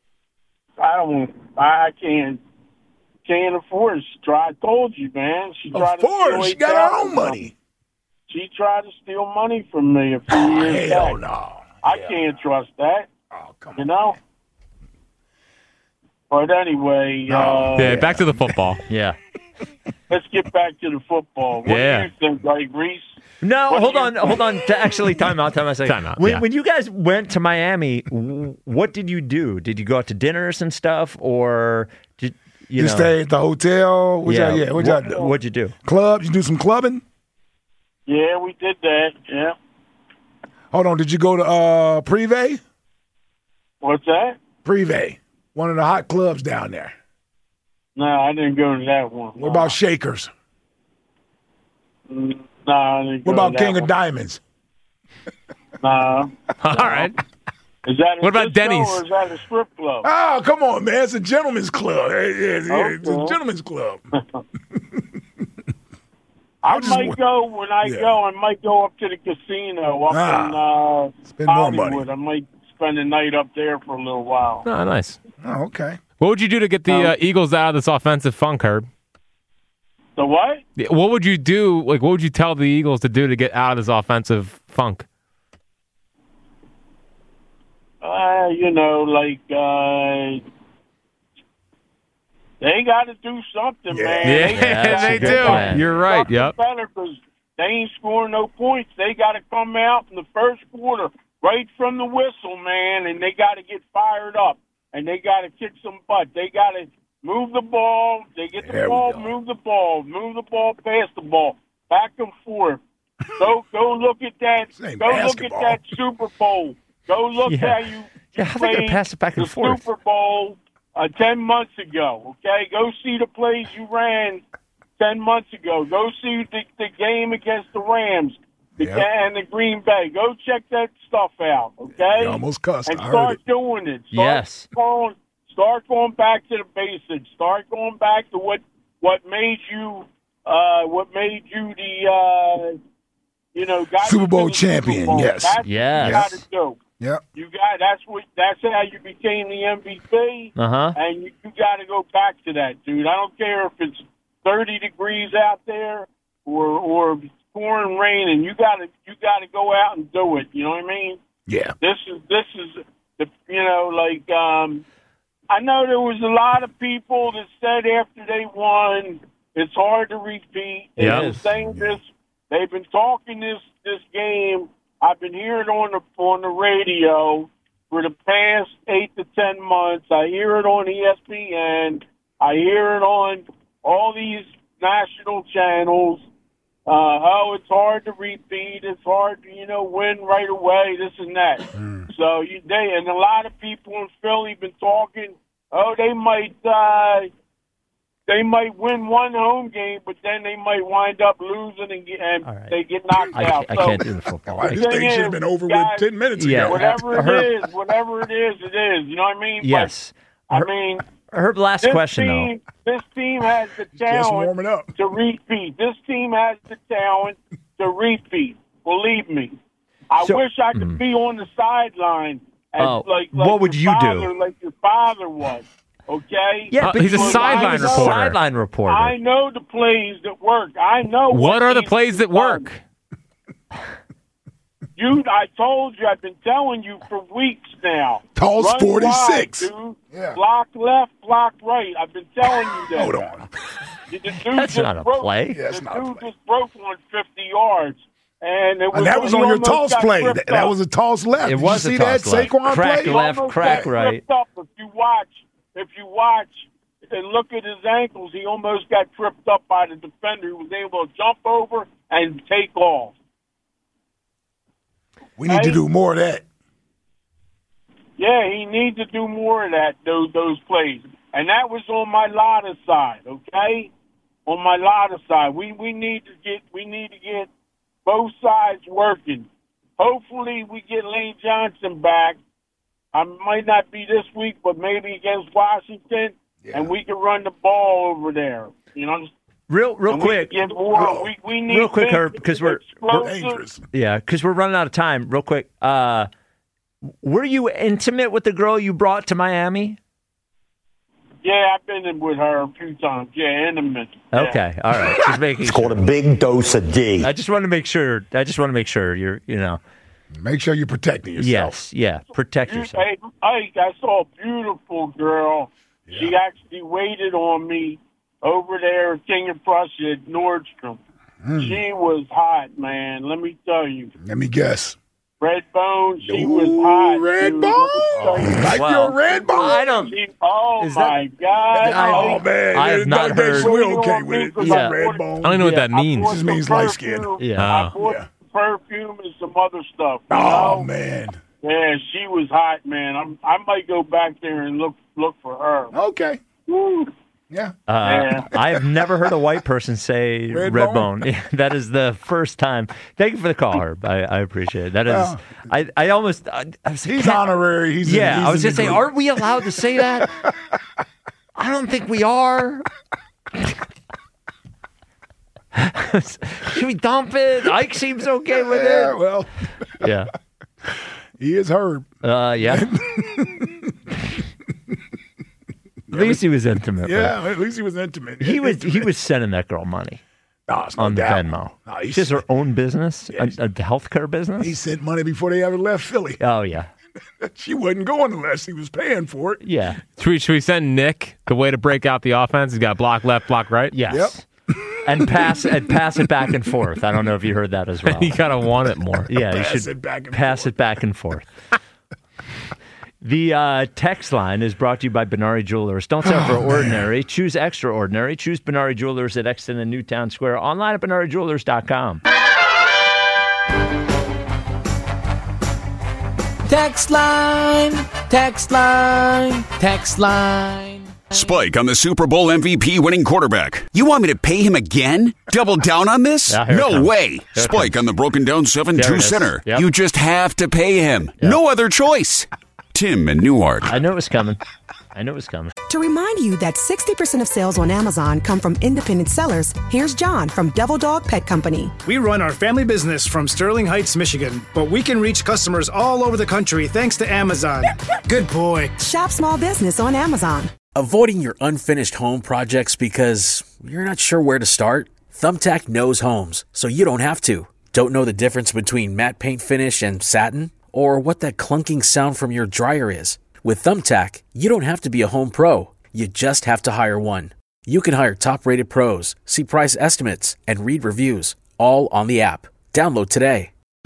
I can't afford it. I told you, man. She tried to steal She got her own money. She tried to steal money from me a few years Hell back. no. I can't trust that. Oh, come on. But anyway, Yeah, back to the football. Yeah. let's get back to the football. What do you think, like Reese? No, hold on. Actually, time out a second. Time out. When you guys went to Miami, what did you do? Did you go out to dinners and stuff, or did you stay at the hotel? What'd y'all do? What'd you do? Clubs? You do some clubbing? Yeah, we did that. Yeah. Hold on. Did you go to Privé? What's that? Privé, one of the hot clubs down there. No, I didn't go to that one. What about Shakers? No, I didn't go What about to that King one. of Diamonds? No. All right. Is that What about Denny's? Or is that a strip club? Oh, come on, man. It's a gentleman's club. It's a Okay. gentleman's club. I might go when I go. I might go up to the casino up in spend more Hollywood. money. I might spend the night up there for a little while. Oh, nice. Oh, okay. What would you do to get the Eagles out of this offensive funk, Herb? The what? What would you do? Like, what would you tell the Eagles to do to get out of this offensive funk? They got to do something, man. Yeah, they do. Plan. You're right. Yep. Better because they ain't scoring no points. They got to come out in the first quarter right from the whistle, man, and they got to get fired up and they got to kick some butt. They got to move the ball. They get the ball, move the ball, pass the ball, back and forth. Go look at that. Go look at that Super Bowl. Go look how you how they gonna pass it back and the forth? Super Bowl 10 months ago. Okay, go see the plays you ran 10 months ago. Go see the game against the Rams and the Green Bay. Go check that stuff out. Okay, You almost cussed. and I heard start it. doing it. Yes. Start going back to the basics. Start going back to what made you the got Super you Bowl to the Super champion, Bowl. yes. That's Yes. what you got to do. Yep. That's how you became the MVP. Uh-huh. And you got to go back to that, dude. I don't care if it's 30 degrees out there or if it's pouring rain, and you got to go out and do it. You know what I mean? Yeah. This is the I know there was a lot of people that said after they won, it's hard to repeat. They've been saying this. They've been talking this game. I've been hearing on the radio for the past 8 to 10 months. I hear it on ESPN. I hear it on all these national channels. It's hard to repeat. It's hard to, win right away, this and that. So and a lot of people in Philly been talking, they might win one home game, but then they might wind up losing and they get knocked out. I can't do the football. This thing should have been over with 10 minutes ago. Whatever it is, it is. You know what I mean? Yes. But, I mean, Herb, last question, though. This team has the talent to repeat. This team has the talent to repeat. Believe me. I wish I could be on the sideline like what would you do? Like your father was. Okay? Yeah, but he's a sideline reporter. Sideline reporter. I know the plays that work. I know What are the plays that work? I told you. I've been telling you for weeks now. Toss Run 46. Wide, dude. Yeah. Block left, block right. I've been telling you that. Hold on. The dude That's just not a broke, play. Yeah, it's the not a dude play. just broke on 50 yards. And that was he on your almost toss got play. tripped That up. was a toss left. It Did was you a see that toss left. Saquon Crack play? left, Almost crack got right. tripped up. If you watch and look at his ankles, he almost got tripped up by the defender who was able to jump over and take off. We need to do more of that. Yeah, he needs to do more of that, those plays. And that was on my Lotta side, okay? On my Lotta side. We need to get both sides working. Hopefully we get Lane Johnson back. I might not be this week, but maybe against Washington, and we can run the ball over there. You know, Real quick. We need real quick, Herb, because we're dangerous. Yeah, because we're running out of time. Real quick. Were you intimate with the girl you brought to Miami? Yeah, I've been in with her a few times. Yeah, intimate. Yeah. Okay, all right. Just making It's called a big dose of D. I just want to make sure. you're, Make sure you're protecting yourself. Yes, yeah. Protect yourself. Hey, I saw a beautiful girl. Yeah. She actually waited on me over there at King of Prussia at Nordstrom. She was hot, man. Let me tell you. Let me guess. Redbone, she was hot. Redbone? Like your Redbone? I don't. My God. Oh, man. I have not heard. We're okay with it. Yeah. Redbone. I don't know what that means. It just means light skin. Yeah. I bought perfume and some other stuff. You Oh, know? man. Yeah, she was hot, man. I might go back there and look for her. Okay. Woo. Yeah. I have never heard a white person say Redbone. Yeah, that is the first time. Thank you for the call, Herb. I appreciate it. That is, I almost. I was like, He's honorary. He's I was just saying, aren't we allowed to say that? I don't think we are. Should we dump it? Ike seems okay with it. Well. Yeah. He is Herb. Yeah. At least he was intimate. Yeah, at least he was intimate. He was sending that girl money on Venmo. She has her own business, a healthcare business. He sent money before they ever left Philly. Oh, yeah. She wasn't going unless he was paying for it. Yeah. Should we send Nick the way to break out the offense? He's got block left, block right. Yes. Yep. And pass it back and forth. I don't know if you heard that as well. You gotta want it more. Yeah, you should pass it back and forth. The text line is brought to you by Benari Jewelers. Don't settle for ordinary. Choose extraordinary. Choose Benari Jewelers at Exton and Newtown Square. Online at BenariJewelers.com. Text line, text line, text line. Spike on the Super Bowl MVP winning quarterback. You want me to pay him again? Double down on this? No way. Spike on the broken down 7-2 center. Yep. You just have to pay him. Yep. No other choice. Tim in Newark. I knew it was coming. To remind you that 60% of sales on Amazon come from independent sellers, here's John from Devil Dog Pet Company. We run our family business from Sterling Heights, Michigan, but we can reach customers all over the country thanks to Amazon. Good boy. Shop small business on Amazon. Avoiding your unfinished home projects because you're not sure where to start? Thumbtack knows homes, so you don't have to. Don't know the difference between matte paint finish and satin? Or what that clunking sound from your dryer is? With Thumbtack, you don't have to be a home pro. You just have to hire one. You can hire top-rated pros, see price estimates, and read reviews, all on the app. Download today.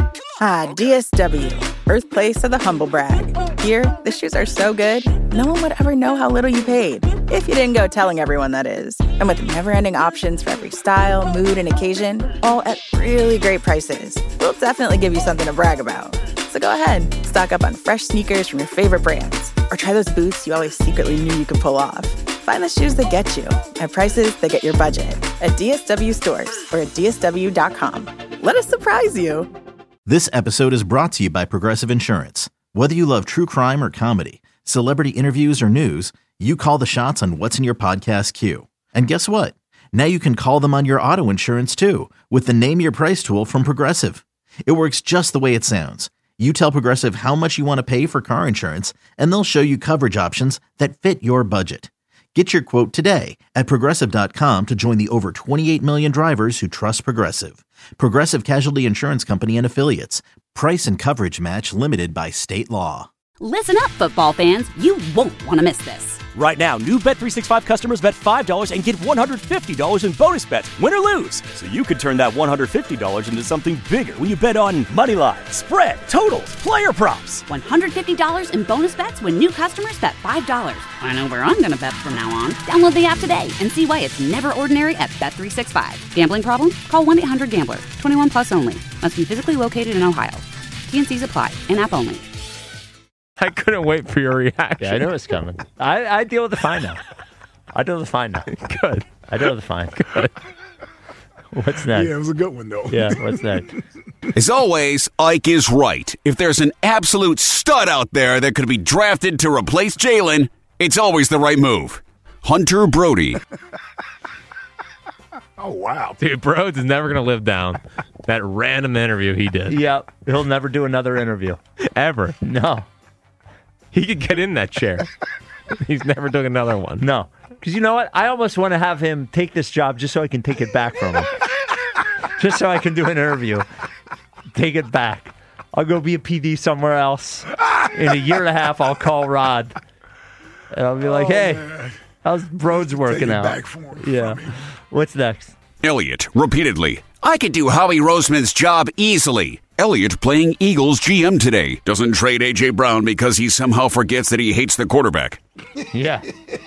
Ah, DSW, birthplace of the humble brag. Here, the shoes are so good, no one would ever know how little you paid. If you didn't go telling everyone, that is. And with never-ending options for every style, mood, and occasion, all at really great prices, we'll definitely give you something to brag about. So go ahead, stock up on fresh sneakers from your favorite brands, or try those boots you always secretly knew you could pull off. Find the shoes that get you at prices that get your budget at DSW stores or at DSW.com. Let us surprise you. This episode is brought to you by Progressive Insurance. Whether you love true crime or comedy, celebrity interviews or news, you call the shots on what's in your podcast queue. And guess what? Now you can call them on your auto insurance too with the Name Your Price tool from Progressive. It works just the way it sounds. You tell Progressive how much you want to pay for car insurance, and they'll show you coverage options that fit your budget. Get your quote today at Progressive.com to join the over 28 million drivers who trust Progressive. Progressive Casualty Insurance Company and Affiliates. Price and coverage match limited by state law. Listen up, football fans. You won't want to miss this. Right now, new Bet365 customers bet $5 and get $150 in bonus bets, win or lose. So you could turn that $150 into something bigger when you bet on moneyline, spread, totals, player props. $150 in bonus bets when new customers bet $5. I know where I'm going to bet from now on. Download the app today and see why it's never ordinary at Bet365. Gambling problem? Call 1-800-GAMBLER. 21 plus only. Must be physically located in Ohio. T&Cs apply. In-app only. I couldn't wait for your reaction. Yeah, I know it's coming. I deal with the fine now. Good. I deal with the fine. Good. What's next? Yeah, it was a good one, though. Yeah, what's next? As always, Ike is right. If there's an absolute stud out there that could be drafted to replace Jalen, it's always the right move. Hunter Brody. Oh, wow. Dude, Broads is never going to live down that random interview he did. Yep. He'll never do another interview. Ever. No. He could get in that chair. He's never doing another one. No. Because you know what? I almost want to have him take this job just so I can take it back from him. Just so I can do an interview. Take it back. I'll go be a PD somewhere else. In a year and a half, I'll call Rod. And I'll be like, hey, How's Rhodes working out? Back for him. Yeah. What's next? Elliott, repeatedly. I could do Howie Roseman's job easily. Elliott playing Eagles GM today. Doesn't trade A.J. Brown because he somehow forgets that he hates the quarterback. Yeah.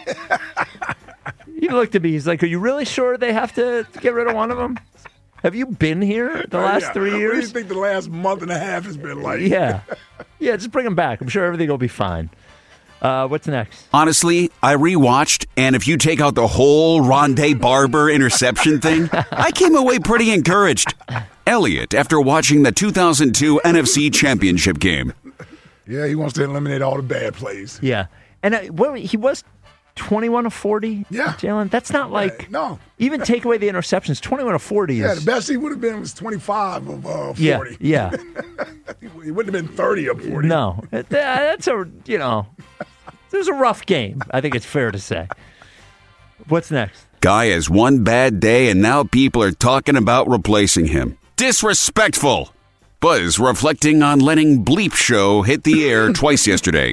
He looked at me. He's like, are you really sure they have to get rid of one of them? Have you been here the last 3 years? What do you think the last month and a half has been like? Yeah. Yeah, just bring him back. I'm sure everything will be fine. What's next? Honestly, I rewatched, and if you take out the whole Rondé Barber interception thing, I came away pretty encouraged. Elliott, after watching the 2002 NFC Championship game. Yeah, he wants to eliminate all the bad plays. Yeah. And he was 21 of 40, yeah. Jalen. That's not like, no. Even take away the interceptions, 21 of 40 is. Yeah, the best he would have been was 25 of 40. Yeah. He wouldn't have been 30 of 40. No. That's it was a rough game, I think it's fair to say. What's next? Guy has one bad day, and now people are talking about replacing him. Disrespectful. Buzz reflecting on letting Bleep Show hit the air twice yesterday.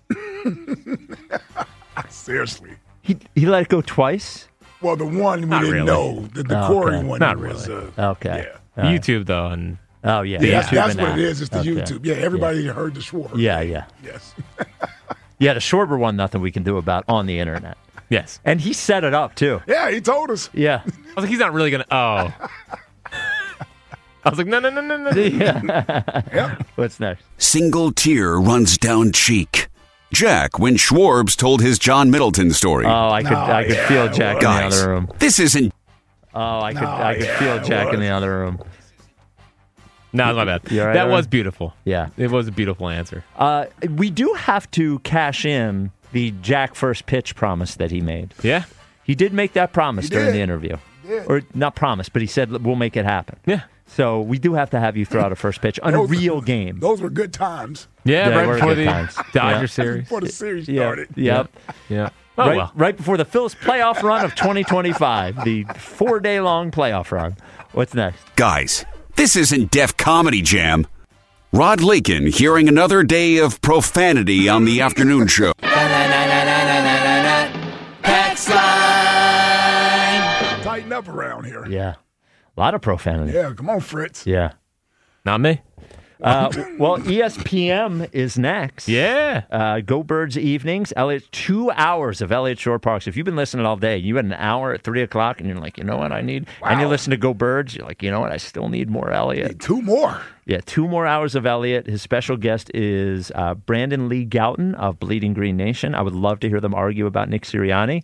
Seriously. He let it go twice? Well, the one we didn't know. The Corey one. Not was, really. Okay. Yeah. YouTube, though. And oh, yeah. That's what it is. It's the YouTube. Yeah, everybody heard the Schwarber. Yeah. Yes. Yeah, the Schwarber one, nothing we can do about on the internet. Yes. And he set it up, too. Yeah, he told us. Yeah. I was like, he's not really going to. Oh. I was like, no. Yeah. Yep. What's next? Single tear runs down cheek. Jack, when Schwarbs told his John Middleton story. Oh, I could feel Jack in the other room. This isn't. Oh, I could feel Jack in the other room. No, my bad. Right, that was beautiful. Yeah. It was a beautiful answer. We do have to cash in the Jack first pitch promise that he made. Yeah. He did make that promise during the interview. Yeah. Or not promise, but he said, we'll make it happen. Yeah. So we do have to have you throw out a first pitch on a real game. Those were good times. Yeah, They right were before good the times. Dodger series. Before the series started. Yep. Yeah. Oh, well. Right before the Phillies playoff run of 2025, the 4-day-long playoff run. What's next? Guys, this isn't Def Comedy Jam. Rod Lakin hearing another day of profanity on the afternoon show. Text line. Tighten up around here. Yeah. A lot of profanity. Yeah, come on, Fritz. Yeah. Not me. Well, ESPN is next. Yeah. Go Birds Evenings. Elliott, 2 hours of Elliott Shore Parks. If you've been listening all day, you had an hour at 3 o'clock, and you're like, you know what I need? Wow. And you listen to Go Birds, you're like, you know what? I still need more Elliott. Need 2 more. Yeah, 2 more hours of Elliott. His special guest is Brandon Lee Gouton of Bleeding Green Nation. I would love to hear them argue about Nick Sirianni.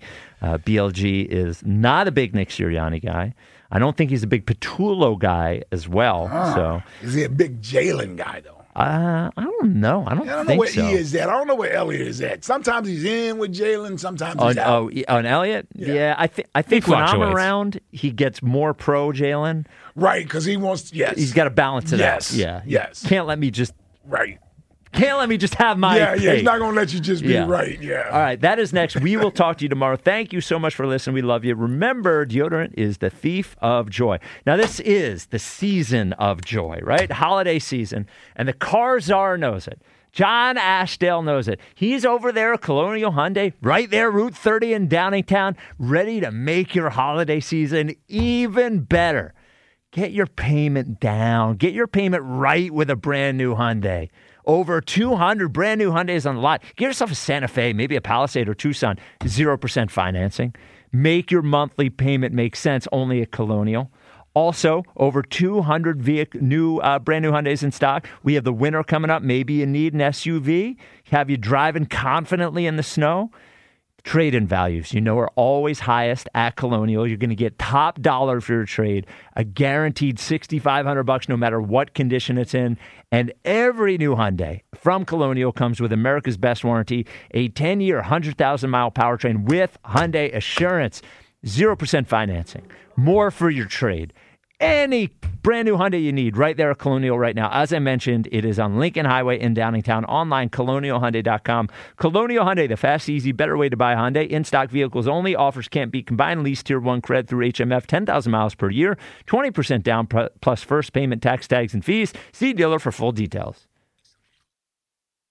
BLG is not a big Nick Sirianni guy. I don't think he's a big Patullo guy as well. So is he a big Jalen guy though? I don't know. I don't know think where so. he is at. I don't know where Elliott is at. Sometimes he's in with Jalen. Sometimes he's out. On Elliott? Yeah, I think when I'm around, he gets more pro Jalen. Right, because he wants. Yes, he's got to balance it out. Yeah, yes. Can't let me just. Right. Can't let me just have my Yeah, cake. he's not going to let you just be right. Yeah. All right, that is next. We will talk to you tomorrow. Thank you so much for listening. We love you. Remember, deodorant is the thief of joy. Now, this is the season of joy, right? Holiday season. And the Car Czar knows it. John Ashdale knows it. He's over there at Colonial Hyundai, right there, Route 30 in Downingtown, ready to make your holiday season even better. Get your payment down. Get your payment right with a brand new Hyundai. Over 200 brand new Hyundais on the lot. Get yourself a Santa Fe, maybe a Palisade or Tucson. 0% financing. Make your monthly payment make sense only at Colonial. Also, over 200 brand new Hyundais in stock. We have the winter coming up. Maybe you need an SUV. Have you driving confidently in the snow. Trade-in values, are always highest at Colonial. You're going to get top dollar for your trade, a guaranteed $6,500 no matter what condition it's in. And every new Hyundai from Colonial comes with America's best warranty, a 10-year, 100,000-mile powertrain with Hyundai Assurance, 0% financing, more for your trade. Any brand new Hyundai you need right there at Colonial right now. As I mentioned, it is on Lincoln Highway in Downingtown. Online, colonialhyundai.com. Colonial Hyundai, the fast, easy, better way to buy Hyundai. In-stock vehicles only. Offers can't be combined. Lease Tier 1 cred through HMF. 10,000 miles per year. 20% down plus first payment, tax, tags, and fees. See dealer for full details.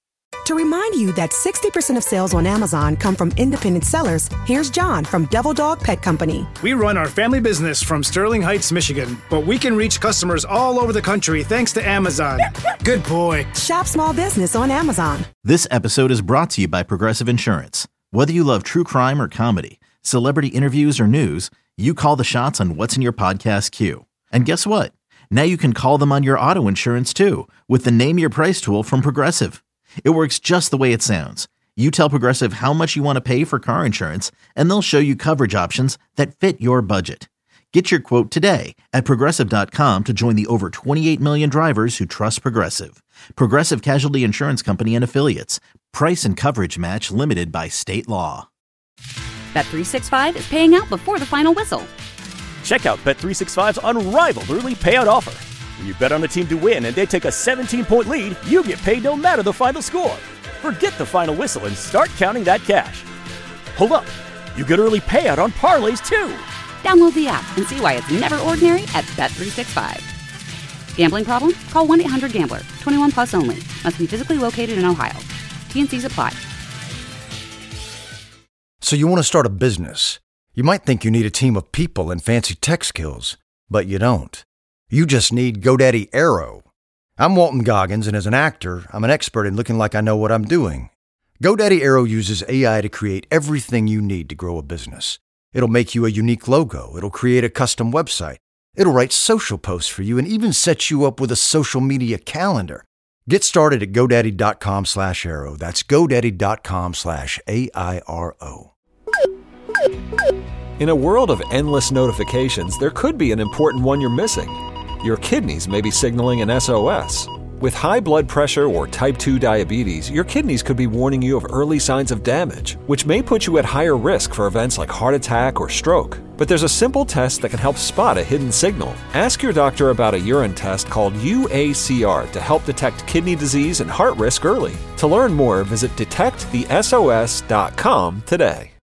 To remind you that 60% of sales on Amazon come from independent sellers, here's John from Devil Dog Pet Company. We run our family business from Sterling Heights, Michigan, but we can reach customers all over the country thanks to Amazon. Good boy. Shop small business on Amazon. This episode is brought to you by Progressive Insurance. Whether you love true crime or comedy, celebrity interviews or news, you call the shots on what's in your podcast queue. And guess what? Now you can call them on your auto insurance too with the Name Your Price tool from Progressive. It works just the way it sounds. You tell Progressive how much you want to pay for car insurance, and they'll show you coverage options that fit your budget. Get your quote today at Progressive.com to join the over 28 million drivers who trust Progressive. Progressive Casualty Insurance Company and Affiliates. Price and coverage match limited by state law. Bet365 is paying out before the final whistle. Check out Bet365's unrivaled early payout offer. When you bet on a team to win and they take a 17-point lead, you get paid no matter the final score. Forget the final whistle and start counting that cash. Hold up. You get early payout on parlays too. Download the app and see why it's never ordinary at Bet365. Gambling problem? Call 1-800-GAMBLER. 21 plus only. Must be physically located in Ohio. T&Cs apply. So you want to start a business. You might think you need a team of people and fancy tech skills, but you don't. You just need GoDaddy Aero. I'm Walton Goggins, and as an actor, I'm an expert in looking like I know what I'm doing. GoDaddy Aero uses AI to create everything you need to grow a business. It'll make you a unique logo. It'll create a custom website. It'll write social posts for you and even set you up with a social media calendar. Get started at GoDaddy.com/Aero. That's GoDaddy.com/AIRO. In a world of endless notifications, there could be an important one you're missing. Your kidneys may be signaling an SOS. With high blood pressure or type 2 diabetes, your kidneys could be warning you of early signs of damage, which may put you at higher risk for events like heart attack or stroke. But there's a simple test that can help spot a hidden signal. Ask your doctor about a urine test called UACR to help detect kidney disease and heart risk early. To learn more, visit detectthesos.com today.